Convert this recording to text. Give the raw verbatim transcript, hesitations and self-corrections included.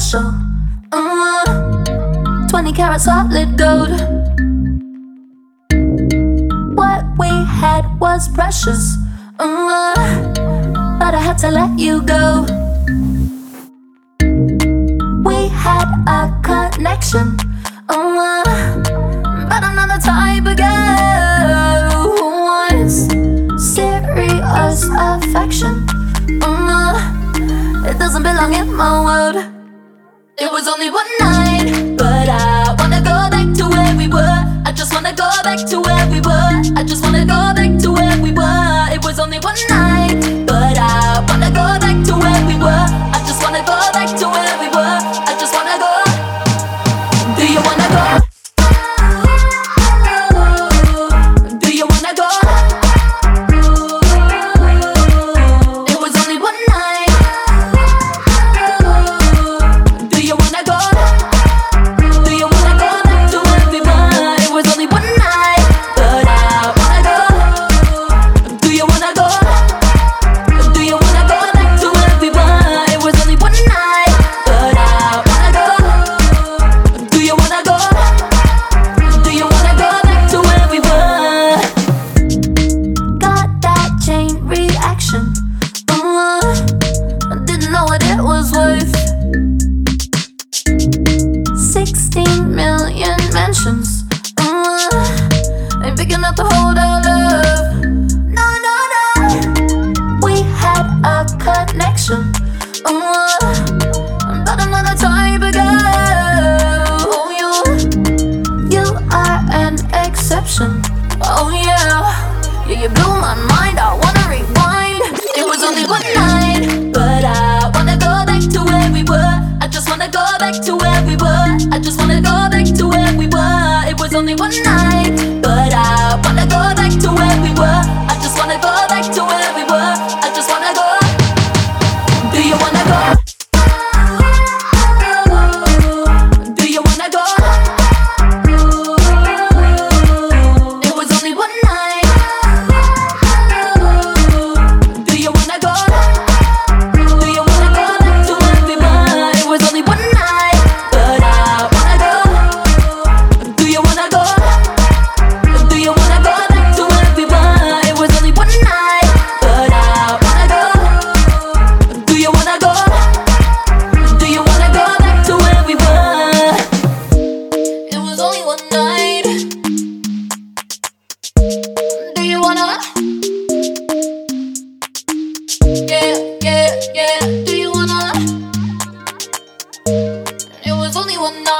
special. Mm, twenty karat solid gold. What we had was precious, mm, but I had to let you go. We had a connection, mm, but I'm not the type of girl who wants serious affection. Mm, it doesn't belong in my world. It was only one night, but I wanna go back to where we were. I just wanna go back to where we were. I just wanna go back to where we were. It was only one night, but I wanna go back to where we were. I just wanna go back to where we were. I just wanna go. Do you wanna go? Do you wanna go? It was only one night. Do you wanna go? Do you wanna go back to where we were? It was only one night, but I wanna go. Do you wanna go? Do you wanna go back to where we were? It was only one night, but I wanna go. Do you wanna go? Do you wanna go back to where we were? Got that chain reaction. Uh, I didn't know what it was worth. Sixteen million mentions. Uh, ain't big enough to hold our love. No, no, no. We had a connection. Uh, but I'm not the type of girl. Oh, you, you are an exception. Oh yeah, yeah, you blew my mind. I wanna rewind. It was only one night, but I wanna go back to where we were. I just wanna go back to where we were. I just wanna go back to where we were. It was only one night, but I wanna go back to where we were. I just wanna go back to where we were. I just wanna go. Do you wanna go? Do you wanna go? It was only one night. Do you wanna go? Do you wanna go back to where we were? It was only one night, but I wanna go. Do you wanna go? Do you wanna go back to where we were? It was only one night, but I wanna go. Do you wanna go? Do you wanna go back to where we were? It was only one night. Do you wanna? Yeah, yeah, yeah. Do you wanna? It was only one night.